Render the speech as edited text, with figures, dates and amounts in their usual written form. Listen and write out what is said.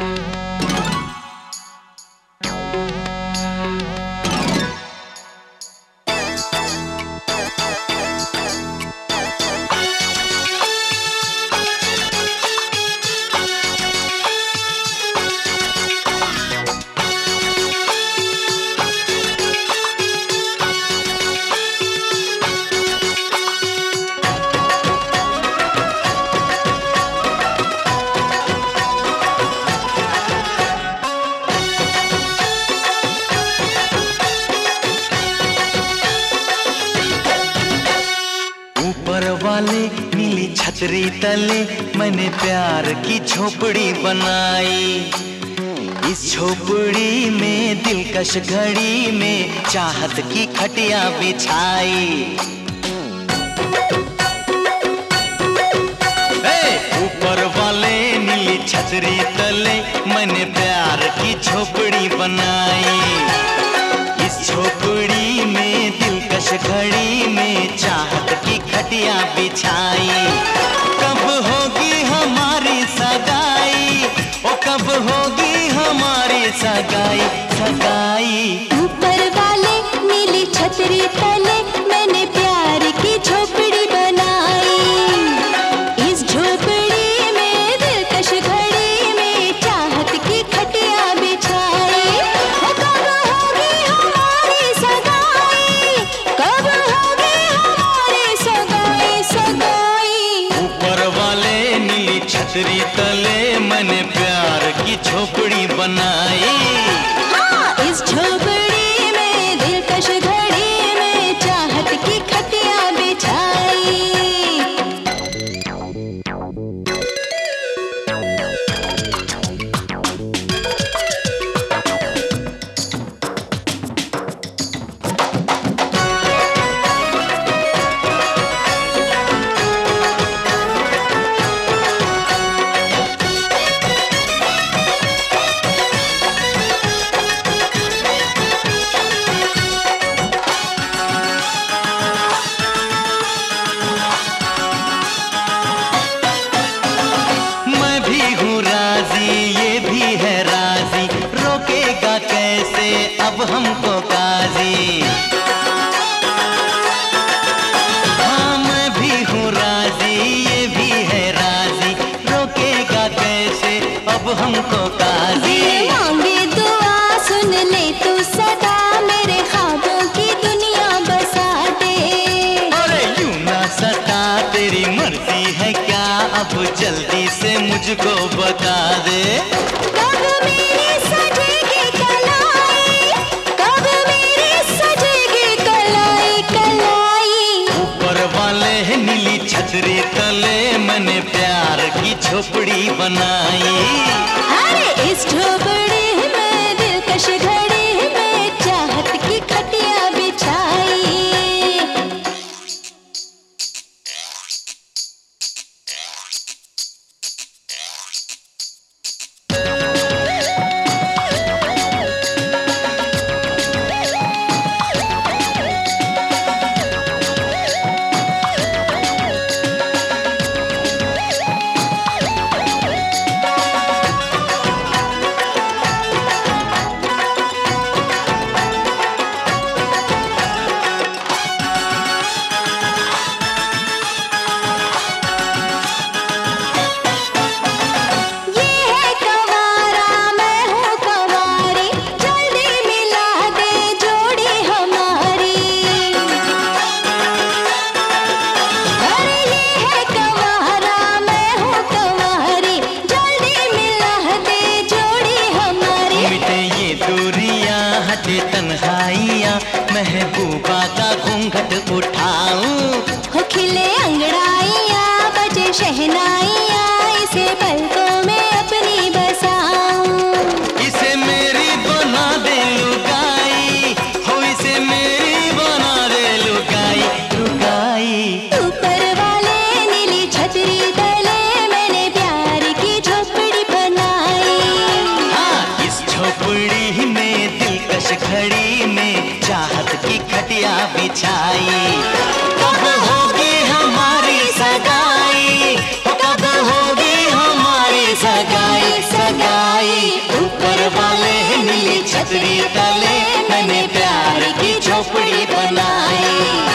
वाले नीली छतरी तले मैंने प्यार की झोपड़ी बनाई। इस झोपड़ी में दिलकश घड़ी में चाहत की खटिया बिछाई। ऊपर वाले नीली छतरी तले मैंने प्यार की झोपड़ी बनाई। इस झोपड़ी में दिलकश घड़ी में चाहत की खटिया बिछाई। कब होगी हमारी सगाई, ओ कब होगी हमारी सगाई सगाई। ऊपर वाले नीली छतरी तले मैंने प्यार की झोपड़ी बनाई। इस झोपड़ी में दिलकश घड़ी में चाहत की खटिया बिछाई। कब होगी हमारी सगाई, कब होगी हमारी सगाई सगाई। ऊपर वाले नीली छतरी तले मैंने प्यार की झोपड़ी बनाई। हाँ, इस झोपड़ी में दिलकश घड़ी में चाहत की खटिया बिछाई। ये भी है राजी, रोकेगा कैसे अब हमको काजी। हाँ मैं भी हूँ राजी, ये भी है राजी, रोकेगा कैसे अब हमको काजी। मांगे दुआ सुन ले तू सदा, मेरे ख्वाबों की दुनिया बसा दे। अरे यूं ना सता, तेरी मर्जी है क्या, अब जल्दी से मुझको बता दे। कब मेरी सजेगी कलाई, कब मेरी सजेगी कलाई कलाई। ऊपर वाले नीली छतरी तले मैंने प्यार की झोपड़ी बनाई। अरे इस झोपड़ी में दिलकश घड़ी में चाहत की खटिया बिछाई। तन्हाइयाँ महबूबा का घूंघट उठाऊं। हो खिले अंगड़ाइयाँ बजे शहनाइयाँ, इसे पलकों में अपनी बसाऊं। इसे मेरी बना दे लुगाई, हो इसे मेरी बना दे लुगाई लुगाई। ऊपर वाले नीली छतरी तले मैंने प्यार की झोपड़ी बनाई। हाँ इस झोपड़ी में दिलकश घड़ी में चाहत की खटिया बिछाई। कब होगी हमारी सगाई, कब होगी हमारी सगाई सगाई। आई, ऊपर वाले नीली छतरी तले मैंने प्यार की झोपड़ी बनाई।